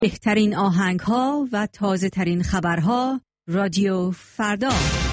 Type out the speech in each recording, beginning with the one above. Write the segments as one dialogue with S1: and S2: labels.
S1: بهترین آهنگ‌ها و تازه‌ترین خبرها رادیو فردا.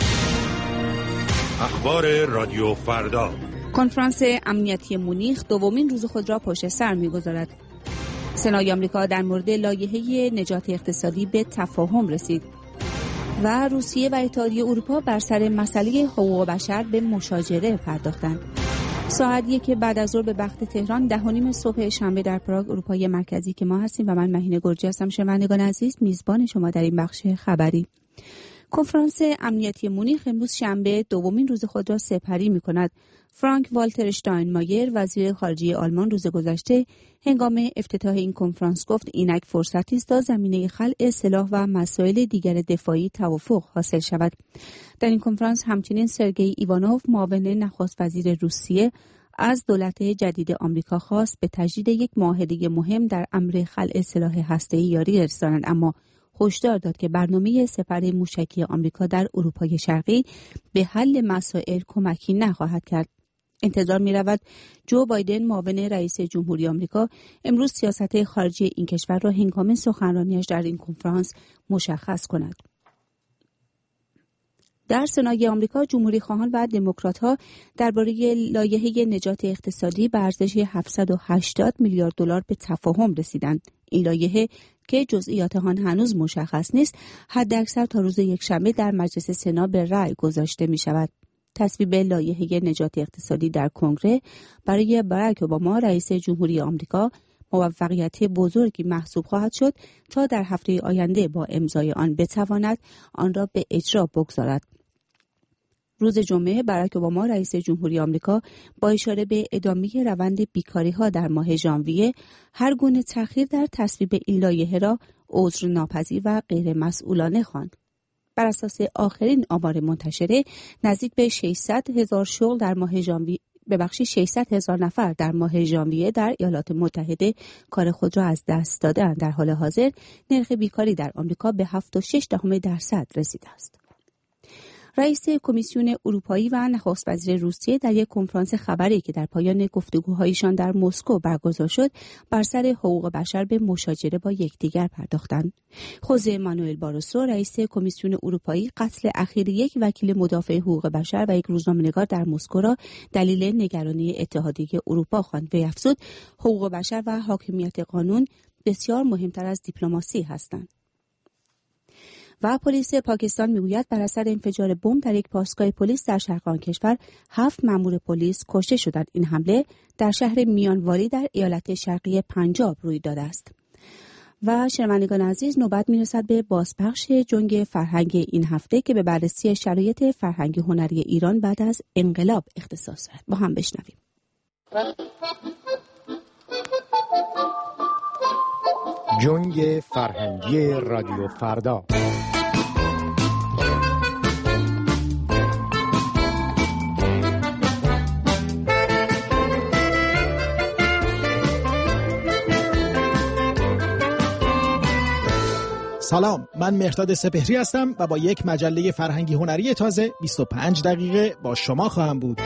S2: اخبار رادیو فردا.
S3: کنفرانس امنیتی مونیخ دومین روز خود را پشت سر می‌گذارد. سنای آمریکا در مورد لایحه نجات اقتصادی به تفاهم رسید و روسیه و اتحادیه اروپا بر سر مسئله حقوق بشر به مشاجره پرداختند. ساعت 1 بعد از ظهر به وقت تهران 10:30 صبح شنبه در پراگ اروپای مرکزی که ما هستیم و من مهینه گرجی هستم. شنوندگان عزیز، میزبان شما در این بخش خبری. کنفرانس امنیتی مونیخ امروز شنبه دومین روز خود را سپری می‌کند. فرانک والتر اشتاینمایر وزیر خارجه آلمان روز گذشته هنگام افتتاح این کنفرانس گفت اینک فرصتی است تا زمینه خلع سلاح و مسائل دیگر دفاعی توافق حاصل شود. در این کنفرانس همچنین سرگئی ایوانوف معاون نخست وزیر روسیه از دولت جدید آمریکا خواست به تجدید یک معاهده مهم در امر خلع سلاح هسته‌ای یاری رسانند، اما هشدار داد که برنامه سپر موشکی آمریکا در اروپای شرقی به حل مسائل کمکی نخواهد کرد. انتظار می رود جو بایدن معاون رئیس جمهوری آمریکا امروز سیاست خارجی این کشور را هنگام سخنرانیش در این کنفرانس مشخص کند. در سنای آمریکا جمهوری خواهان و دموکرات‌ها درباره لایحه نجات اقتصادی به ارزش 780 میلیارد دلار به تفاهم رسیدند. این لایحه که جزئیات آن هنوز مشخص نیست، حداکثر تا روز یکشنبه در مجلس سنا به رأی گذاشته می شود. تصویب لایحه نجات اقتصادی در کنگره برای باراک اوباما رئیس جمهوری آمریکا موفقیت بزرگی محسوب خواهد شد تا در هفته آینده با امضای آن بتواند آن را به اجرا بگذارد. روز جمعه باراک اوباما رئیس جمهوری آمریکا با اشاره به ادامه روند بیکاری‌ها در ماه ژانویه هر گونه تأخیر در تصویب این لایحه را عذرناپذیر و غیرمسئولانه خواند. بر اساس آخرین آمار منتشره نزدیک به 600,000 نفر در ماه ژانویه در ایالات متحده کار خود را از دست دادند. در حال حاضر نرخ بیکاری در آمریکا به 7.6% رسیده است. رئیس کمیسیون اروپایی و نخست وزیر روسیه در یک کنفرانس خبری که در پایان گفتگوهایشان در مسکو برگزار شد بر سر حقوق بشر به مشاجره با یکدیگر پرداختند. خوزه مانوئل باروسو رئیس کمیسیون اروپایی قتل اخیر یک وکیل مدافع حقوق بشر و یک روزنامه‌نگار در مسکو را دلیل نگرانی اتحادیه اروپا خواند و افزود حقوق بشر و حاکمیت قانون بسیار مهمتر از دیپلماسی هستند. و پلیس پاکستان میگوید بر اثر انفجار بمب در یک پاسگاه پلیس در شرق آن کشور 7 مأمور پلیس کشته شدند. این حمله در شهر میانواری در ایالت شرقی پنجاب روی داده است. و شنوندگان عزیز، نوبت میرسد به بازپخش جنگ فرهنگ این هفته که به بررسی شرایط فرهنگ هنری ایران بعد از انقلاب اختصاص دارد. با هم بشنویم.
S4: جنگ فرهنگی رادیو فردا.
S5: سلام، من مهرداد سپهری هستم و با یک مجله فرهنگی هنری تازه 25 دقیقه با شما خواهم بود.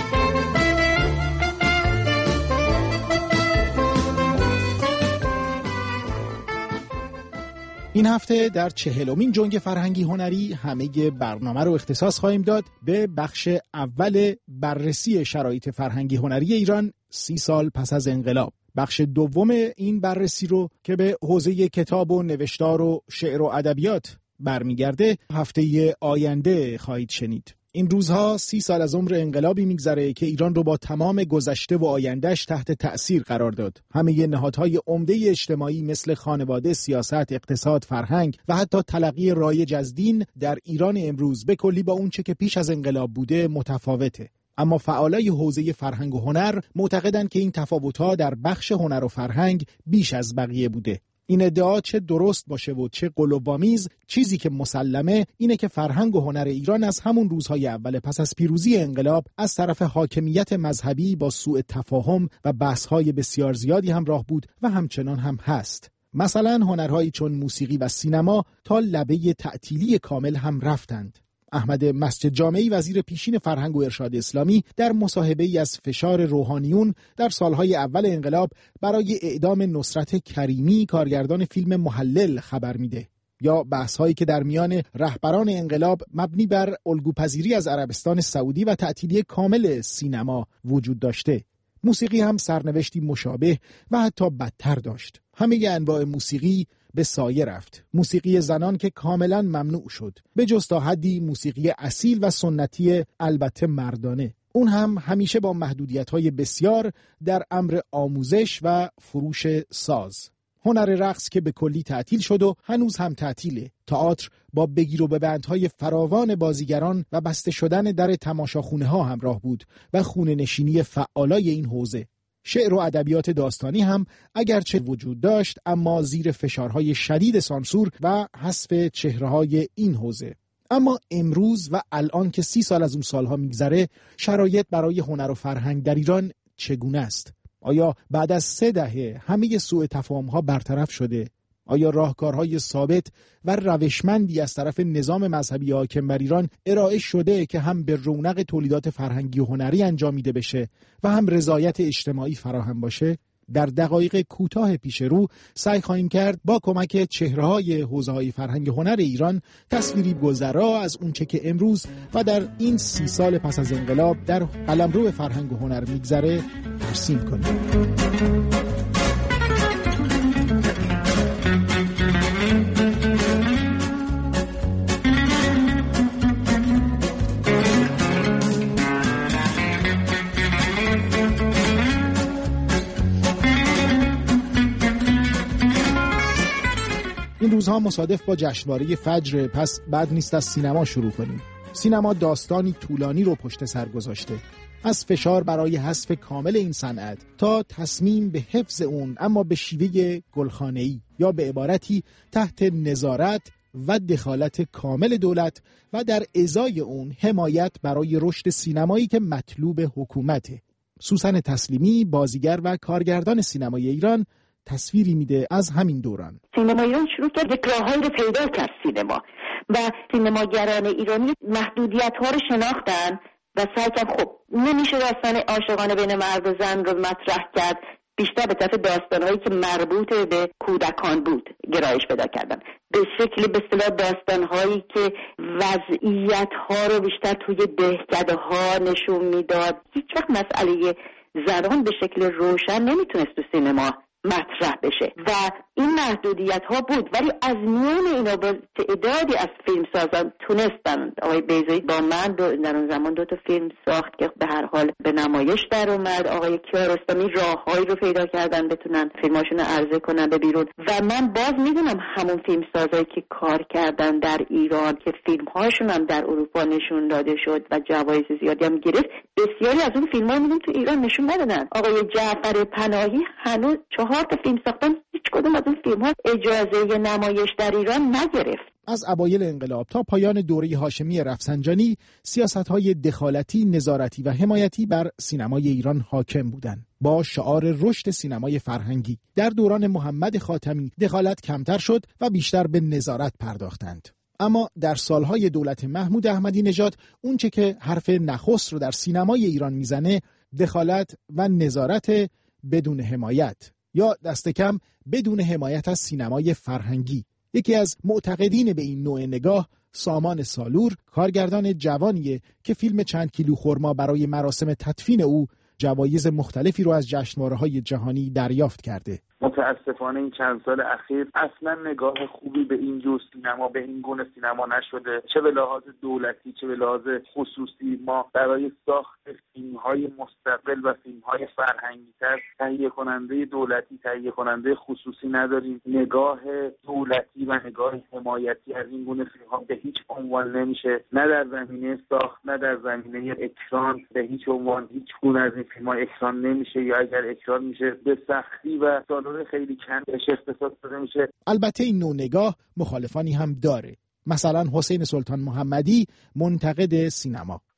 S5: این هفته در 40مین جنگ فرهنگی هنری همه برنامه رو اختصاص خواهیم داد به بخش اول بررسی شرایط فرهنگی هنری ایران 30 سال پس از انقلاب. بخش دوم این بررسی رو که به حوزه کتاب و نوشتار و شعر و ادبیات برمیگرده هفته آینده خواهید شنید. این روزها 30 سال از عمر انقلابی میگذره که ایران رو با تمام گذشته و آیندهش تحت تأثیر قرار داد. همه نهادهای عمده اجتماعی مثل خانواده، سیاست، اقتصاد، فرهنگ و حتی تلقی رایج از دین در ایران امروز به کلی با اونچه که پیش از انقلاب بوده متفاوته. اما فعالای حوزه فرهنگ و هنر معتقدند که این تفاوت‌ها در بخش هنر و فرهنگ بیش از بقیه بوده. این ادعا چه درست باشه و چه قلوب‌آمیز، چیزی که مسلمه اینه که فرهنگ و هنر ایران از همون روزهای اول پس از پیروزی انقلاب از طرف حاکمیت مذهبی با سوء تفاهم و بحث‌های بسیار زیادی همراه بود و همچنان هم هست. مثلا هنرهایی چون موسیقی و سینما تا لبه تعطیلی کامل هم رفتند. احمد مسجد جامعی وزیر پیشین فرهنگ و ارشاد اسلامی در مصاحبه‌ای از فشار روحانیون در سالهای اول انقلاب برای اعدام نصرت کریمی کارگردان فیلم محلل خبر میده، یا بحث‌هایی که در میان رهبران انقلاب مبنی بر الگوپذیری از عربستان سعودی و تعطیلی کامل سینما وجود داشته. موسیقی هم سرنوشتی مشابه و حتی بدتر داشت. همه انواع موسیقی به سایه رفت. موسیقی زنان که کاملا ممنوع شد، به جز تا حدی موسیقی اصیل و سنتی البته مردانه، اون هم همیشه با محدودیت‌های بسیار در امر آموزش و فروش ساز. هنر رقص که به کلی تعطیل شد و هنوز هم تعطیله. تئاتر با بگیر و ببندهای فراوان بازیگران و بسته شدن در تماشاخونه ها همراه بود و خونه نشینی فعالای این حوزه. شعر و ادبیات داستانی هم اگرچه وجود داشت، اما زیر فشارهای شدید سانسور و حذف چهره‌های این حوزه. اما امروز و الان که 30 سال از اون سالها میگذره، شرایط برای هنر و فرهنگ در ایران چگونه است؟ آیا بعد از 3 دهه همه سوء تفاهم‌ها برطرف شده؟ آیا راهکارهای ثابت و روشمندی از طرف نظام مذهبی حاکم بر ایران ارائه شده که هم به رونق تولیدات فرهنگی و هنری انجامیده بشه و هم رضایت اجتماعی فراهم باشه؟ در دقایق کوتاه پیش رو سعی خواهیم کرد با کمک چهره‌های حوزه‌های فرهنگ هنر ایران تصویری گذرا از اونچه که امروز و در این 30 سال پس از انقلاب در قلمرو فرهنگ و هنر میگذره ترسیم کنیم. این روزها مصادف با جشنواره فجر، پس بد نیست از سینما شروع کنیم. سینما داستانی طولانی رو پشت سر گذاشته، از فشار برای حذف کامل این صنعت تا تصمیم به حفظ اون، اما به شیوه گلخانه‌ای، یا به عبارتی تحت نظارت و دخالت کامل دولت و در ازای اون حمایت برای رشد سینمایی که مطلوب حکومته. سوسن تسلیمی، بازیگر و کارگردان سینمای ایران، تصویری میده از همین دوران.
S6: سینما ایران شروع کرد یک راههایی رو پیدا کرد سینما و سینماگران ایرانی محدودیت‌ها رو شناختن و سعی کردن خب نمیشه داستان عاشقانه بین مرد و زن رو مطرح کرد، بیشتر به طرف داستان‌هایی که مربوط به کودکان بود گرایش پیدا کردن، به شکلی به اصطلاح داستان‌هایی که وضعیت‌ها رو بیشتر توی دهکده‌ها نشون میداد. هیچ وقت مسئله زنان به شکل روشن نمیتونست تو سینما مطرح بشه و این محدودیت ها بود، ولی از میان اینا با تعدادی از فیلمسازان تونستن. آقای بیضایی با من در اون زمان 2 تا فیلم ساخت که به هر حال به نمایش در اومد. آقای کیارستمی راههایی رو پیدا کردن بتونن فیلماشون رو عرضه کنن به بیرون و من باز میدونم همون فیلمسازایی که کار کردن در ایران که فیلمهاشون هم در اروپا نشون داده شد و جوایز زیادی هم گرفت، بسیاری از اون فیلم‌ها میدونم تو ایران نشون ندادن. آقای جعفر پناهی هنوز 4 تا فیلم ساختن، هیچ کدوم از اون فیلم‌ها اجازه نمایش در ایران نگرفت.
S5: از اوایل انقلاب تا پایان دوره هاشمی رفسنجانی، سیاست‌های دخالتی، نظارتی و حمایتی بر سینمای ایران حاکم بودند. با شعار رشد سینمای فرهنگی در دوران محمد خاتمی دخالت کمتر شد و بیشتر به نظارت پرداختند. اما در سالهای دولت محمود احمدی نژاد اونچه که حرف نخست رو در سینمای ایران میزنه، دخالت و نظارت بدون حمایت، یا دست کم بدون حمایت از سینمای فرهنگی. یکی از معتقدین به این نوع نگاه سامان سالور، کارگردان جوانیه که فیلم چند کیلو خرما برای مراسم تدفین او جوایز مختلفی رو از جشنواره‌های جهانی دریافت کرده.
S7: متاسفانه این چند سال اخیر اصلا نگاه خوبی به این جور سینما، به این گونه سینما نشده، چه به لحاظ دولتی چه به لحاظ خصوصی. ما برای ساخت فیلم‌های مستقل و فیلم‌های فرهنگی‌تر تهیه کننده دولتی، تهیه کننده خصوصی نداریم. نگاه دولتی و نگاه حمایتی از این گونه فیلم‌ها به هیچ عنوان نمیشه، نه در زمینه ساخت نه در زمینه اکران. به هیچ عنوان هیچ گونه از این فیلم‌ها اکران نمیشه، یا اگر اکران میشه به سختی و خیلی کم بهش اختصاص داده میشه.
S5: البته این نوع نگاه مخالفانی هم داره. مثلا حسین سلطان محمدی، منتقد سینما.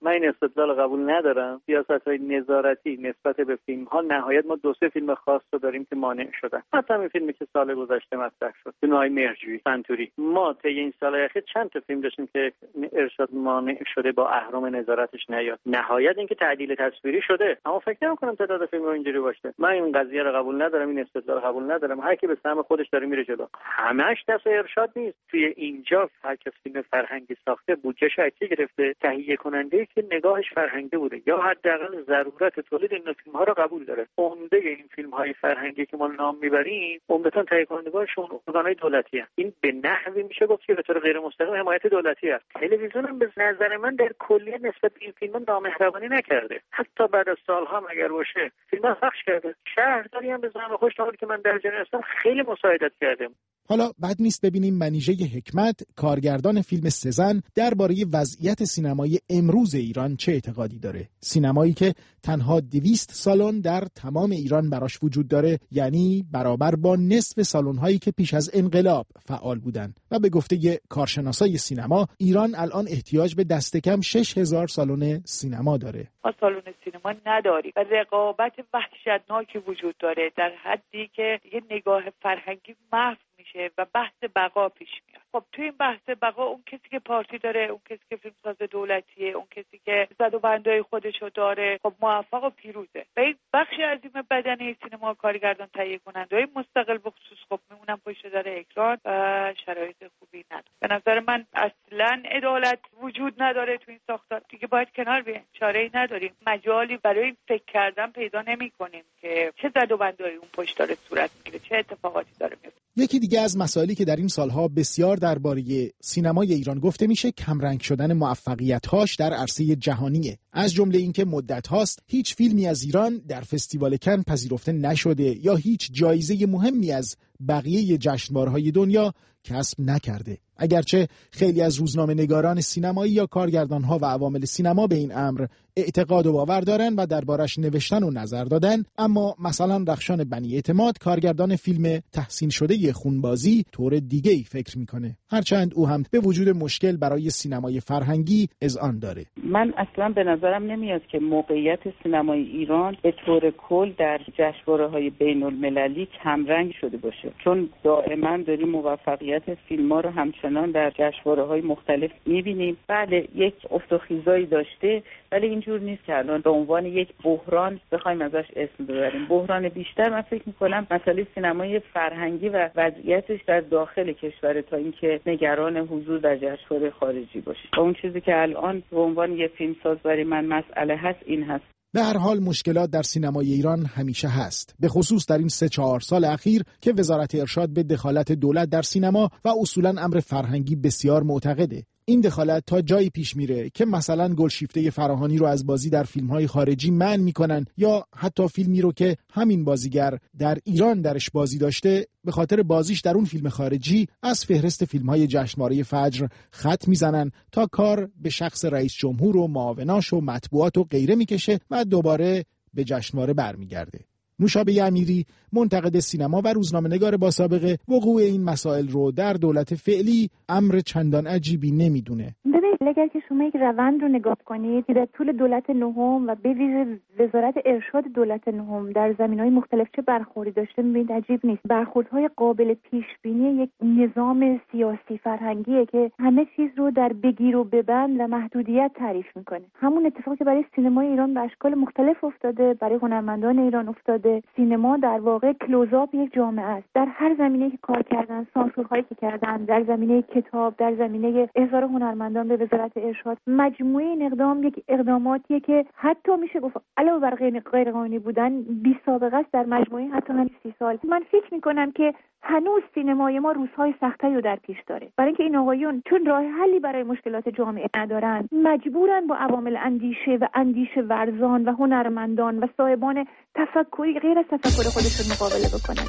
S8: من این استدلال قبول ندارم. سیاست‌های نظارتی نسبت به فیلم‌ها نهایت ما 2-3 فیلم خاص رو داریم که مانع شدن. حتی این فیلمی که سال گذشته مطرح شد، فیلم‌های مرجویی، سنتوری. ما طی این سال‌های اخیر چند تا فیلم داشتیم که ارشاد مانع شده با اهرم نظارتش نیاد. نهایت اینکه تعدیل تصویری شده. اما فکر نمی‌کنم تعداد فیلم‌ها اینجوری باشه. من این قضیه رو قبول ندارم، این استدلال قبول ندارم. هر کی به سهم خودش داره میره جلو. همش دست ارشاد نیست. توی اینجا هر کس فیلم فرهنگی ساخته بودجه‌اش اکتی گرفته، تهیه کننده که نگاهش فرهنگی بوده یا حداقل ضرورت تولید این فیلم‌ها رو قبول داره. عمده این فیلم‌های فرهنگی که ما نام میبریم عمدتاً تهیه کنندگانشون ارگان‌های دولتی هستند. این به نحوی میشه گفت که به طور غیر مستقیم حمایت دولتی است. تلویزیون هم به نظر من در کلیه نسبت به این فیلم‌ها نامهربانی نکرده. حتی بعد از سال‌ها مگر باشه فیلم‌ها پخش کرده. شهرداری هم به زعم خوش تا که من در جریان هستم خیلی مساعدت کرده.
S5: حالا بد نیست ببینیم منیژه حکمت، کارگردان فیلم سزن، درباره وضعیت سینمای امروز ایران چه اعتقادی داره. سینمایی که تنها 200 سالن در تمام ایران براش وجود داره، یعنی برابر با نصف سالن‌هایی که پیش از انقلاب فعال بودن. و به گفته کارشناسای سینما، ایران الان احتیاج به دست کم 6000 سالن سینما داره.
S9: ما سالن سینما نداریم و رقابت وحشتناکی وجود داره در حدی که یه نگاه فرهنگی محو میشه و بحث بقا پیش میاد. خب تو این بحث بقا اون کسی که پارتی داره، اون کسی که فیلمساز دولتیه، اون کسی که زد و بندای خودشو داره، خب موفق و پیروزه. و این بخش عظیم بدنه سینما، کارگردان، تهیه کننده‌های مستقل به خصوص خب میمونن پشت در اکران و شرایط خوبی نداره. به نظر من اصلا عدالت وجود نداره تو این ساختار. دیگه باید کنار بیایم. چاره‌ای نداریم. مجالی برای فکر کردن پیدا نمی‌کنیم که چه زد و بندای اون پشت داره صورت میگیره، چه اتفاقاتی داره میفته.
S5: یکی دیگه از مسائلی که در این سالها بسیار درباره سینمای ایران گفته میشه کمرنگ شدن موفقیت‌هاش در عرصه جهانیه. از جمله اینکه مدت هاست هیچ فیلمی از ایران در فستیوال کن پذیرفته نشده یا هیچ جایزه مهمی از بقیه جشنواره‌های دنیا کسب نکرده. اگرچه خیلی از روزنامه‌نگاران سینمایی یا کارگردان‌ها و عوامل سینما به این امر اعتقاد و باور دارن و دربارش نوشتن و نظر دادن، اما مثلا رخشان بنی اعتماد، کارگردان فیلم تحسین شده خونبازی، طور دیگه‌ای فکر میکنه، هرچند او هم به وجود مشکل برای سینمای فرهنگی اذعان داره.
S10: من اصلا به نظرم نمیاد که موقعیت سینمای ایران به طور کل در جشنواره‌های بین‌المللی کمرنگ شده باشه، چون دائما داریم موفقیت فیلم‌ها رو همچنان در جشنواره‌های مختلف می‌بینیم. بله یک افت و خیزایی داشته، ولی اینجور نیست که الان به عنوان یک بحران بخوایم ازش اسم ببریم. بحران بیشتر من فکر می‌کنم مسئله سینمای فرهنگی و وضعیتش در داخل کشور تا اینکه نگران حضور در جشنواره خارجی باشه. و اون چیزی که الان به عنوان یک فیلمساز برای من مسئله هست این هست.
S5: به هر حال مشکلات در سینمای ایران همیشه هست، به خصوص در این 3-4 سال اخیر که وزارت ارشاد به دخالت دولت در سینما و اصولاً امر فرهنگی بسیار معتقده. این دخالت تا جایی پیش میره که مثلا گلشیفته فراهانی رو از بازی در فیلم‌های خارجی منع میکنن یا حتی فیلمی رو که همین بازیگر در ایران درش بازی داشته به خاطر بازیش در اون فیلم خارجی از فهرست فیلم‌های جشنواره فجر خط میزنن تا کار به شخص رئیس جمهور و معاوناش و مطبوعات و غیره میکشه و دوباره به جشنواره برمیگرده. نوشابه امیری، منتقد سینما و روزنامه‌نگار با سابقه، وقوع این مسائل رو در دولت فعلی امر چندان عجیبی نمیدونه.
S11: اگر که شما یک روند رو نگاه کنید که در طول دولت نهم و به ویژه وزارت ارشاد دولت نهم در زمینه‌های مختلف چه برخوردی داشته، می‌بینید عجیب نیست. برخوردهای قابل پیش‌بینی یک نظام سیاسی فرهنگیه که همه چیز رو در بگیر و ببند و محدودیت تعریف می‌کنه. همون اتفاقی که برای سینمای ایران به اشکال مختلف افتاده، برای هنرمندان ایران افتاده. سینما در واقع کلوزآپ یک جامعه است. در هر زمینه‌ای که کار کردن، سانسورهایی که کردن، در زمینه کتاب، در زمینه احضار هنرمندان به وزارت ارشاد، مجموعه این اقدام یک اقداماتیه که حتی میشه گفت علاوه بر غیر قانونی بودن بی سابقه است در مجموعه حتی همین 30 سال. من فکر میکنم که هنوز سینمای ما روزهای سخت‌تری رو در پیش داره، برای اینکه این آقایون چون راه حلی برای مشکلات جامعه ندارن، مجبورن با عوامل اندیشه ورزان و هنرمندان و صاحبان تفکری غیر از تفکر خودشون مقابله بکنن.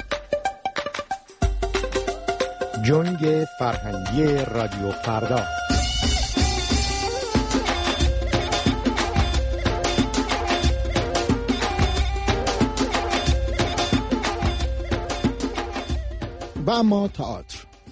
S4: جنگ فرهنگی رادیو فردا. و اما تئاتر.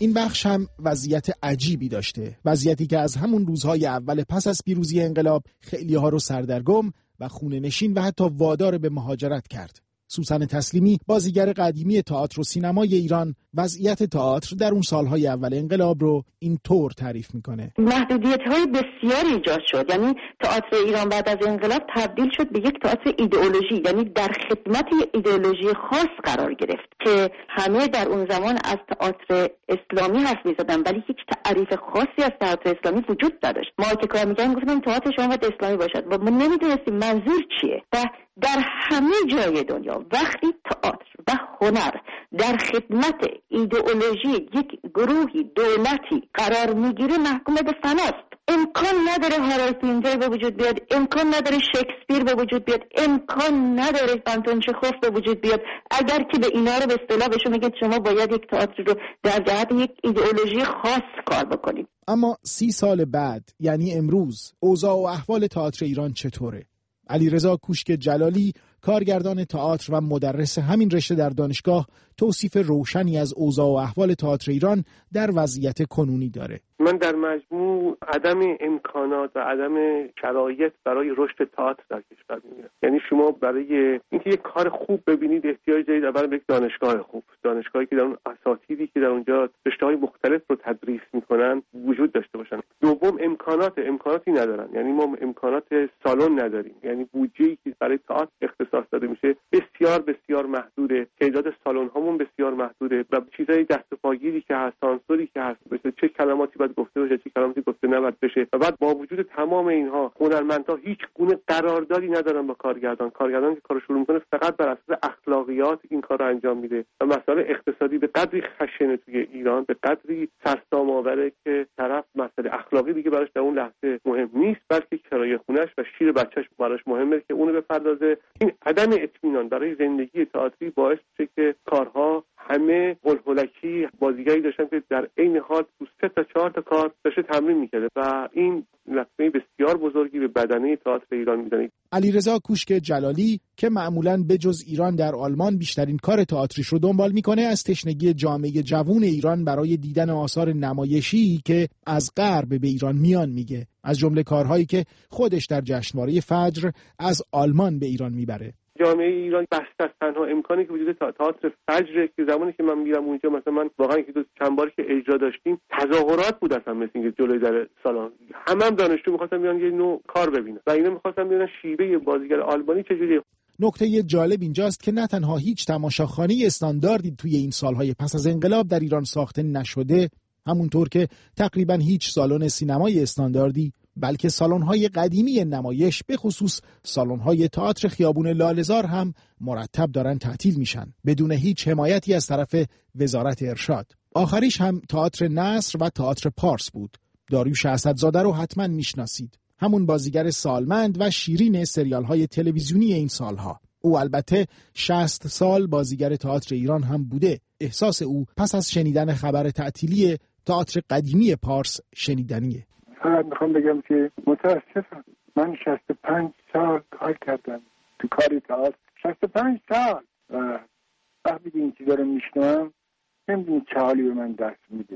S5: این بخش هم وضعیت عجیبی داشته، وضعیتی که از همون روزهای اول پس از پیروزی انقلاب خیلی ها رو سردرگم و خونه نشین و حتی وادار به مهاجرت کرد. سوسن تسلیمی، بازیگر قدیمی تئاتر و سینمای ایران، وضعیت تئاتر در اون سالهای اول انقلاب رو این طور تعریف میکنه.
S6: محدودیت‌های بسیاری ایجاد شد، یعنی تئاتر ایران بعد از انقلاب تبدیل شد به یک تئاتر ایدئولوژی، یعنی در خدمت ایدئولوژی خاص قرار گرفت که همه در اون زمان از تئاتر اسلامی حرف می‌زدن ولی هیچ تعریف خاصی از تئاتر اسلامی وجود نداشت. ما که کار می‌کردیم گفتیم تئاتر شما باید اسلامی باشد و ما نمی‌دونستیم منظور چیه. و در همه جای دنیا وقتی تئاتر و هنر در خدمت ایدئولوژی یک گروهی دولتی قرار میگیره محکوم به فناست. امکان نداره هارالد پینتر به وجود بیاد، امکان نداره شکسپیر به وجود بیاد، امکان نداره آنتون چخوف به وجود بیاد اگر که به اینا رو به اصطلاح بهشون میگه شما باید یک تئاتر رو در جهت یک ایدئولوژی خاص کار بکنید.
S5: اما 30 سال بعد، یعنی امروز، اوضاع و احوال تئاتر ایران چطوره؟ علیرضا کوشک جلالی، کارگردان تئاتر و مدرس همین رشته در دانشگاه، توصیف روشنی از اوضاع و احوال تئاتر ایران در وضعیت کنونی داره.
S12: من در مجموع عدم امکانات و عدم شرایط برای رشد تئاتر در کشور می‌بینم. یعنی شما برای اینکه یک کار خوب ببینید احتیاج دارید اول به یک دانشگاه خوب، دانشگاهی که در اون اساتیدی که در اونجا رشته‌های مختلف رو تدریس می‌کنن وجود داشته باشن. دوم امکاناتی ندارن، یعنی ما امکانات سالن نداریم، یعنی بودجه‌ای که برای تئاتر اختصاص داده میشه بسیار بسیار محدوده، تعداد سالن‌هامون بسیار محدوده و چیزای دست و پاگیری که هست، سانسوری که هست، مثل چه کلماتی باید گفته بشه، چه کلماتی گفته نباید بشه. و بعد با وجود تمام اینها هنرمندها هیچ گونه قراردادی ندارن با کارگردان که کارو شروع میکنه فقط بر اساس اخلاقیات این کار رو انجام میده و مسائل اقتصادی به قدری خشنه توی ایران، به قدری سرسام‌آوره که طرف مسئله اخلاقی دیگه براش در اون لحظه مهم نیست، بلکه کرایه خونه‌اش و شیر بچه‌ش براش مهمه که اونو بپردازه. این عدم اطمینان برای زندگی تئاتری باعث میشه که کارها همه هولکی بازیگری داشتن که در عین حال تو 3 تا 4 تا کار داشته تمرین می‌کرده و این لطمه بسیار بزرگی به بدنه تئاتر ایران میزنه.
S5: علیرضا کوشک جلالی که معمولاً به جز ایران در آلمان بیشترین کار تئاتریش رو دنبال میکنه، از تشنگی جامعه جوون ایران برای دیدن آثار نمایشی که از غرب به ایران میان میگه، از جمله کارهایی که خودش در جشنواره فجر از آلمان به ایران میبره.
S12: جامعه ایران بسته است. تنها امکانی که وجود تئاتر فجر که زمانی که من میرم اونجا، مثلا من واقعا که چند باری که اجرا داشتیم تظاهرات بود اصلا، مثل اینکه جلوی در سالن هم دانشجو می‌خواستن بیان یه نوع کار ببینن و اینا می‌خواستن ببینن شیوه بازیگر آلمانی چجوریه.
S5: نکته جالب اینجاست که نه تنها هیچ تماشاخانه استانداردی توی این سالهای پس از انقلاب در ایران ساخته نشده، همونطور که تقریبا هیچ سالن سینمای استانداردی، بلکه سالن‌های قدیمی نمایش، به خصوص سالن‌های تئاتر خیابون لاله‌زار هم مرتب دارن تعطیل میشن بدون هیچ حمایتی از طرف وزارت ارشاد. آخریش هم تئاتر نصر و تئاتر پارس بود. داریوش اسدزاده رو حتما میشناسید، همون بازیگر سالمند و شیرین سریال‌های تلویزیونی این سالها. او البته 60 سال بازیگر تئاتر ایران هم بوده. احساس او پس از شنیدن خبر تعطیلی تئاتر قدیمی پارس شنیدنیه.
S13: فقط میخوام بگم که متاسفم، من 65 سال کار کردم تو کار تئاتر، 65 سال، و وقتی این چیزا رو میشنوم نمیدونی چه حالی به من دست میده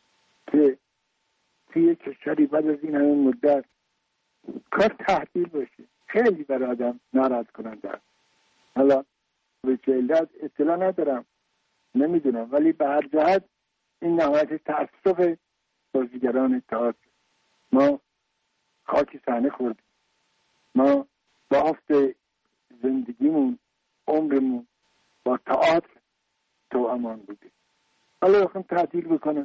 S13: که توی کشوری بعد از این همه مدت کار تعطیل باشه. خیلی برای آدم ناراحت کننده است. حالا به چه علت اطلاع ندارم، نمیدونم، ولی به هر جهت این نهایت تأسف بازیگران تئاتر. ما خاک صحنه خوردیم، ما بافت زندگیمون، عمرمون با تئاتر توامان بوده. حالا بخوام تعطیل بکنم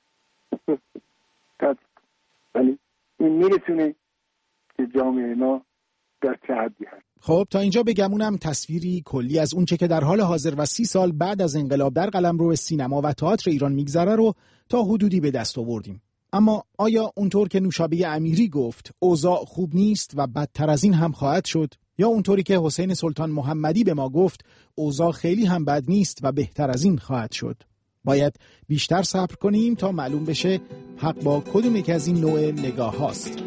S13: ولی این میرسونه که جامعه ما در چه حدی هست.
S5: خب تا اینجا بگمونم تصویری کلی از اونچه که در حال حاضر و 30 سال بعد از انقلاب در قلمرو سینما و تئاتر ایران میگذره رو تا حدودی به دست آوردیم. اما آیا اونطور که نوشابه امیری گفت اوضاع خوب نیست و بدتر از این هم خواهد شد، یا اونطوری که حسین سلطان محمدی به ما گفت اوضاع خیلی هم بد نیست و بهتر از این خواهد شد؟ باید بیشتر صبر کنیم تا معلوم بشه حق با کدوم یک از این نوع نگاه هاست.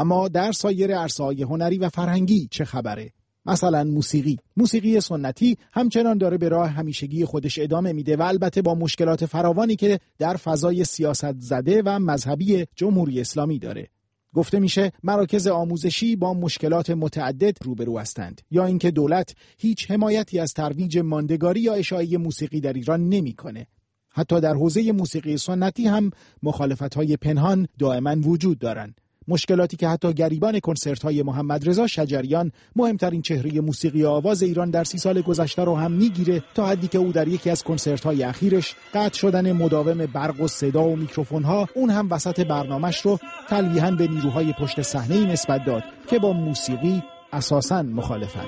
S5: اما در سایر عرصه‌های هنری و فرهنگی چه خبره؟ مثلا موسیقی سنتی همچنان داره به راه همیشگی خودش ادامه میده و البته با مشکلات فراوانی که در فضای سیاست زده و مذهبی جمهوری اسلامی داره. گفته میشه مراکز آموزشی با مشکلات متعدد روبرو هستند، یا اینکه دولت هیچ حمایتی از ترویج ماندگاری یا اشاعه موسیقی در ایران نمیکنه. حتی در حوزه موسیقی سنتی هم مخالفت‌های پنهان دائما وجود دارند. مشکلاتی که حتی گریبان کنسرت‌های محمد رضا شجریان، مهمترین چهره موسیقی آواز ایران در 30 سال گذشته رو هم میگیره، تا حدی که او در یکی از کنسرت‌های اخیرش قطع شدن مداوم برق و صدا و میکروفون‌ها، اون هم وسط برنامه‌اش رو تلویحاً به نیروهای پشت صحنه‌ای نسبت داد که با موسیقی اساساً مخالفن.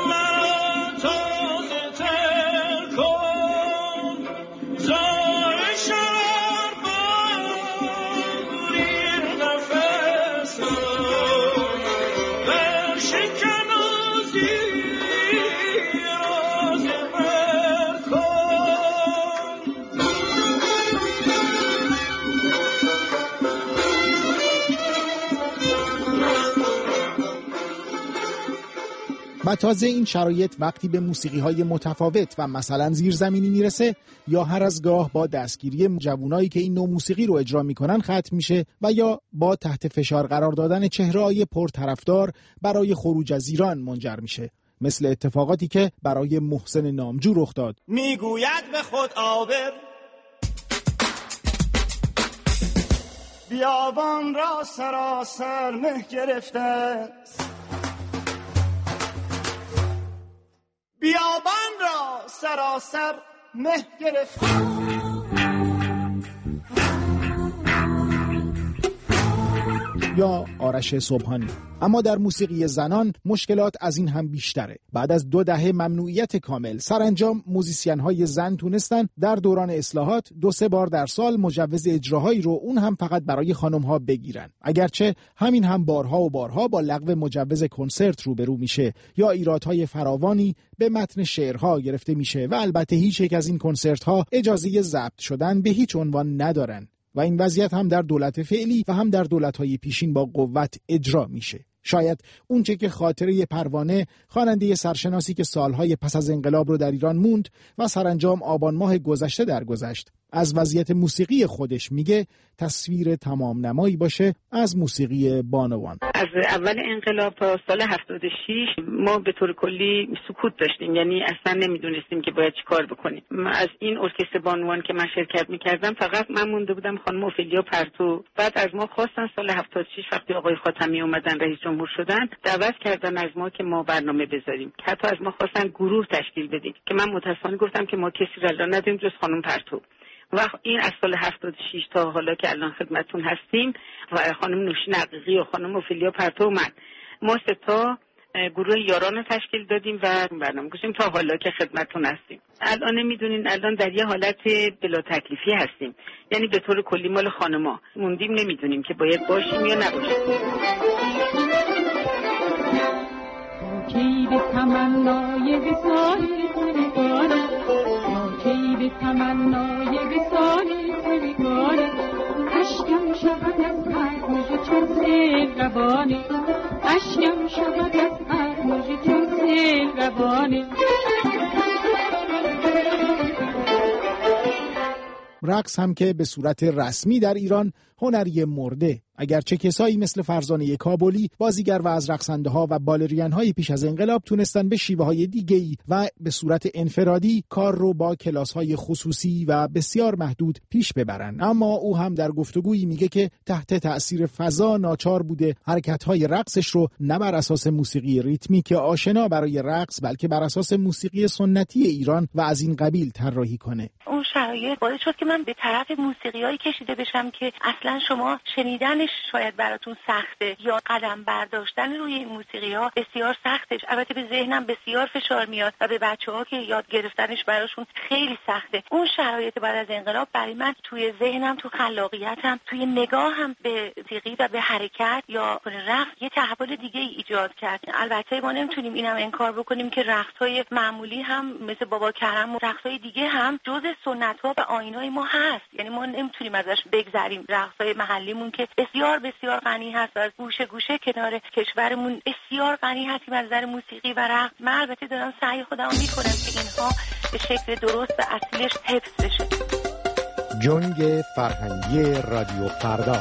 S5: و تازه این شرایط وقتی به موسیقی‌های متفاوت و مثلا زیرزمینی میرسه، یا هر از گاه با دستگیری جوانایی که این نوع موسیقی رو اجرا میکنن ختم میشه، و یا با تحت فشار قرار دادن چهره‌های پرطرفدار برای خروج از ایران منجر میشه، مثل اتفاقاتی که برای محسن نامجو رخ داد.
S14: میگوید به خود آور بیابان را سراسر مه گرفته، بیابان را سراسر مه گرفته.
S5: یا آرش صبحانی. اما در موسیقی زنان مشکلات از این هم بیشتره. بعد از 2 دهه ممنوعیت کامل، سرانجام موزیسین‌های زن تونستن در دوران اصلاحات 2-3 بار در سال مجوز اجراهایی رو، اون هم فقط برای خانم‌ها، بگیرن. اگرچه همین هم بارها و بارها با لغو مجوز کنسرت روبرو میشه، یا ایرادهای فراوانی به متن شعرها گرفته میشه و البته هیچ یک از این کنسرت‌ها اجازه ضبط شدن به هیچ عنوان ندارن. و این وضعیت هم در دولت فعلی و هم در دولت‌های پیشین با قوت اجرا میشه. شاید اونچه که خاطره پروانه، خواننده سرشناسی که سالهای پس از انقلاب رو در ایران موند و سرانجام آبان ماه گذشته درگذشت، از وضعیت موسیقی خودش میگه تصویر تمام نمایی باشه از موسیقی بانوان.
S10: از اول انقلاب تا سال 76 ما به طور کلی سکوت داشتیم، یعنی اصلا نمیدونستیم که باید چی کار بکنیم. از این ارکستر بانوان که من شرکت میکردم فقط من مونده بودم، خانم اوفیلیا پرتو. بعد از ما خواستن سال 76 وقتی آقای خاتمی اومدن رئیس جمهور شدن، دعوت کردن از ما که ما برنامه بذاریم، که حتی از ما خواستن گروه تشکیل بدیم، که من متاسفانه گفتم که ما کسی را نداریم جز خانم پرتو. و این از سال 76 تا حالا که الان خدمتتون هستیم، و خانم نوشین عقیقی و خانم اوفیلیا پرتو ما 3 تا گروه یاران رو تشکیل دادیم و برنامه گذاشتیم تا حالا که خدمتتون هستیم. الان میدونین الان در یه حالت بلا تکلیفی هستیم، یعنی به طور کلی مال خانما موندیم، نمیدونیم که باید باشیم یا نباشیم.
S15: کی به تمنای وصال کنگاره، کی به تمنای وصال کنگاره، اشکم شود از مرموز چون سیل روانه، اشکم شود از مرموز چون سیل روانه.
S5: رقص هم که به صورت رسمی در ایران هنری مرده، اگرچه کسایی مثل فرزانه کابلی، بازیگر و از رقصنده‌ها و بالرین‌های پیش از انقلاب تونستن به شیوه‌های دیگه‌ای و به صورت انفرادی کار رو با کلاس‌های خصوصی و بسیار محدود پیش ببرن. اما او هم در گفتگویی میگه که تحت تأثیر فضا ناچار بوده حرکت‌های رقصش رو نه بر اساس موسیقی ریتمیک آشنا برای رقص، بلکه بر اساس موسیقی سنتی ایران و از این قبیل طراحی کنه.
S16: اون شرایط باعث شد که من به طرف موسیقیایی کشیده بشم که اصلا شما شنیدنش شاید براتون سخته، یا قدم برداشتن روی این موسیقی‌ها بسیار سخته. البته به ذهنم بسیار فشار میاد و به بچه‌ها که یاد گرفتنش براشون خیلی سخته. اون شرایط بعد از انقلاب برای من توی ذهنم، تو خلاقیتم، توی نگاهم به موسیقی و به حرکت یا رقص یه تحول دیگه ایجاد کرد. البته ما نمیتونیم اینم انکار بکنیم که رقص‌های معمولی هم مثل بابا کرم و رقص‌های دیگه هم جزء سنت‌ها و آیین‌های ما هست، یعنی ما نمیتونیم ازش بگذریم. رقص‌های محلیمون که بسیار بسیار غنی هست و از گوشه گوشه کنار کشورمون بسیار غنی هستیم از نظر موسیقی و رقص. من البته دارم سعی خودم میکنم که اینها به شکل درست و اصیلش حفظ بشه.
S4: جنگ فرهنگی رادیو فردا.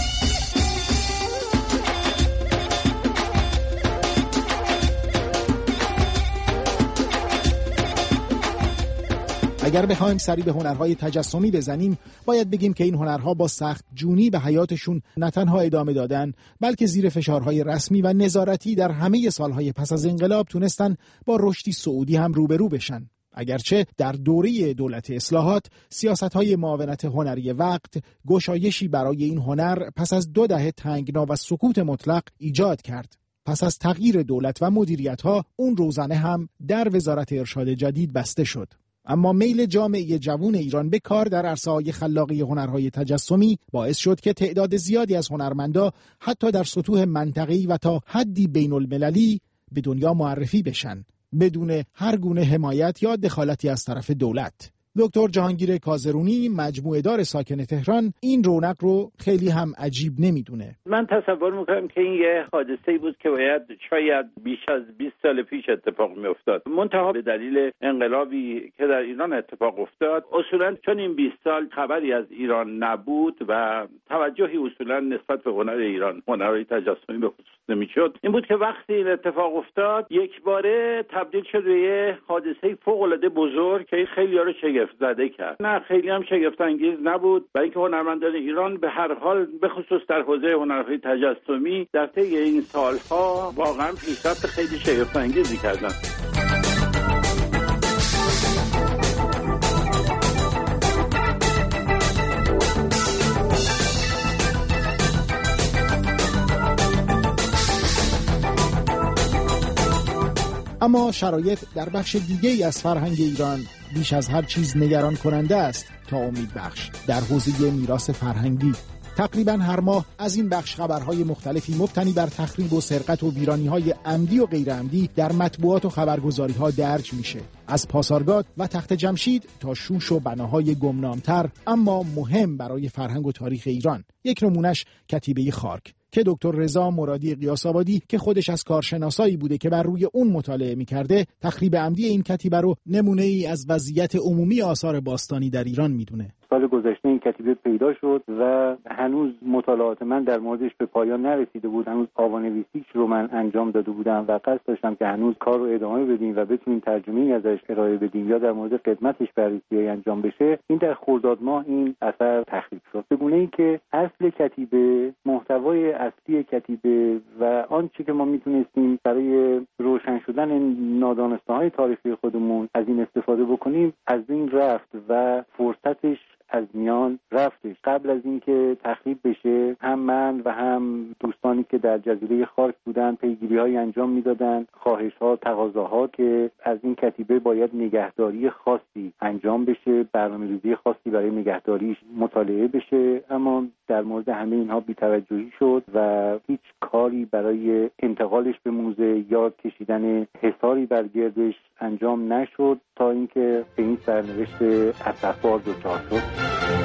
S5: اگر بخوایم سری به هنرهای تجسمی بزنیم، باید بگیم که این هنرها با سخت جونی به حیاتشون نه تنها ادامه دادن، بلکه زیر فشارهای رسمی و نظارتی در همه سالهای پس از انقلاب تونستن با رشدی صعودی هم روبرو بشن. اگرچه در دوره دولت اصلاحات سیاست‌های معاونت هنری وقت گشایشی برای این هنر پس از 2 دهه تنگنا و سکوت مطلق ایجاد کرد. پس از تغییر دولت و مدیریت‌ها اون روزنه هم در وزارت ارشاد جدید بسته شد. اما میل جامعه جوان ایران به کار در عرصه‌های خلاقی هنرهای تجسمی باعث شد که تعداد زیادی از هنرمندا حتی در سطوح منطقه‌ای و تا حدی بین‌المللی به دنیا معرفی بشن بدون هر گونه حمایت یا دخالتی از طرف دولت. دکتر جهانگیر کازرونی، مجموعه دار ساکن تهران، این رونق رو خیلی هم عجیب نمیدونه.
S17: من تصور میکنم که این یه حادثه‌ای بود که باید شاید بیش از 20 سال پیش اتفاق میافتاد. منتها به دلیل انقلابی که در ایران اتفاق افتاد، اصولا چون این 20 سال خبری از ایران نبود و توجهی اصولا نسبت به هنر ایران، هنرهای تجسمی به خصوص نمیشد، این بود که وقتی این اتفاق افتاد یک باره تبدیل شد به یه حادثه فوق‌العاده بزرگ که خیلی‌ها رو شگفت زده کرد. نه خیلی هم شگفت انگیز نبود، برای اینکه هنرمندان ایران به هر حال به خصوص در حوزه هنرهای تجسمی در طی این سالها واقعا پیشرفت خیلی شگفت انگیزی کردن.
S5: اما شرایط در بخش دیگه‌ای از فرهنگ ایران بیش از هر چیز نگران کننده است تا امید بخش. در حوزه میراث فرهنگی تقریبا هر ماه از این بخش خبرهای مختلفی مبتنی بر تخریب و سرقت و ویرانی‌های عمدی و غیر عمدی در مطبوعات و خبرگزاری‌ها درج میشه. از پاسارگاد و تخت جمشید تا شوش و بناهای گمنامتر اما مهم برای فرهنگ و تاریخ ایران. یک نمونش کتیبه خارک که دکتر رضا مرادی قیاس‌آبادی که خودش از کارشناسایی بوده که بر روی اون مطالعه می‌کرده، تخریب عمدی این کتیبه رو نمونه‌ای از وضعیت عمومی آثار باستانی در ایران میدونه.
S18: سال گذشته این کتیبه پیدا شد و هنوز مطالعات من در موردش به پایان نرسیده بود. هنوز آوانویسیش رو من انجام داده بودم و قصد داشتم که هنوز کار رو ادامه بدیم و بتونیم ترجمه‌ای ازش ارائه بدیم یا در مورد خدمتش بررسی انجام بشه. این در خرداد ماه این اثر تخریب شد. به گونه‌ای که اصل کتیبه، محتوای اصلی کتیبه و آنچه که ما میتونستیم برای روشن شدن نادانسته‌های تاریخی خودمون از این استفاده بکنیم از این رفت و فرصتش از میان رفتش. قبل از اینکه تخریب بشه هم من و هم دوستانی که در جزیره خارک بودن پیگیری‌های انجام میدادن، خواهش‌ها، تقاضاها که از این کتیبه باید نگهداری خاصی انجام بشه، برنامه‌ریزی خاصی برای نگهداریش مطالعه بشه، اما در مورد همه اینها بی‌توجهی شد و هیچ کاری برای انتقالش به موزه یا کشیدن حصاری بر گردش انجام نشد تا اینکه به این سرنوشت اسفبار دچار شد.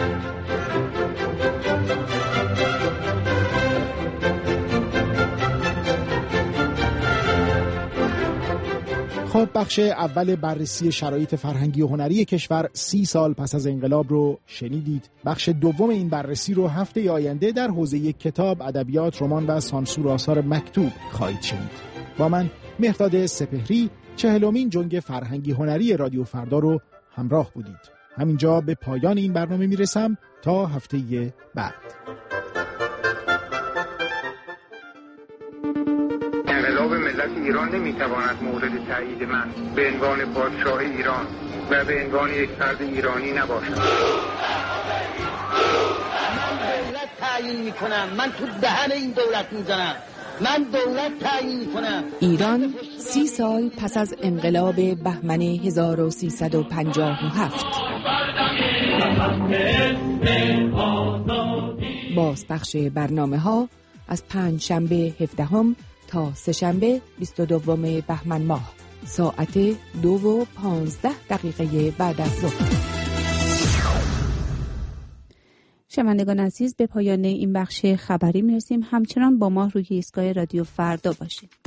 S5: خب بخش اول بررسی شرایط فرهنگی و هنری کشور 30 سال پس از انقلاب رو شنیدید. بخش دوم این بررسی رو هفته آینده در حوزه کتاب، ادبیات، رمان و سانسور آثار مکتوب خواهید شنید. با من مهرداد سپهری، 40مین جنگ فرهنگی هنری رادیو فردا رو همراه بودید. همینجا به پایان این برنامه میرسم تا هفته بعد.
S19: انقلاب ملت ایران نمیتواند مورد تایید من به عنوان پادشاه ایران و به عنوان یک فرد ایرانی نباشد. من
S20: دولت تعیین میکنم، من تو دهن این دولت میزنم، من دولت تعیین میکنم.
S3: ایران 30 سال پس از انقلاب بهمن 1357. بازپخش برنامه‌ها از 5 شنبه 17 تا 3 شنبه 22 بهمن ماه ساعت 2:15 بعد از ظهر. شنوندگان عزیز، به پایان این بخش خبری میرسیم. همچنان با ما روی ایستگاه رادیو فردا باشید.